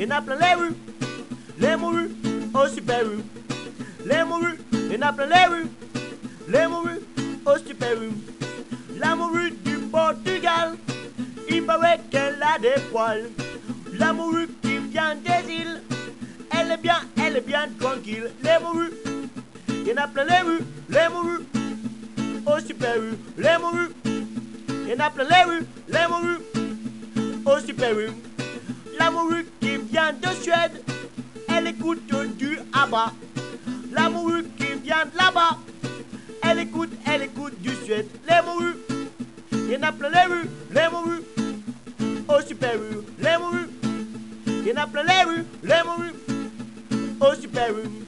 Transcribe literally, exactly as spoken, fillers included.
y en a plein les rues, les morues au Super U. Les morues, y en a plein les rues, les morues au Super U. La morue du Portugal, il paraît qu'elle a des poils. La morue qui vient des îles, elle est bien, elle est bien tranquille. Les morues, y en a plein les rues, les morues au Super U. Les morues, y en a plein les rues, les morues au Super U. La morue qui vient de Suède, elle écoute du ABBA. La morue qui vient de là-bas, elle écoute, elle écoute du Suède. Les morues, y en a plein les rues, les morues au Super U. Les morues, y en a plein les rues, les morues au Super U.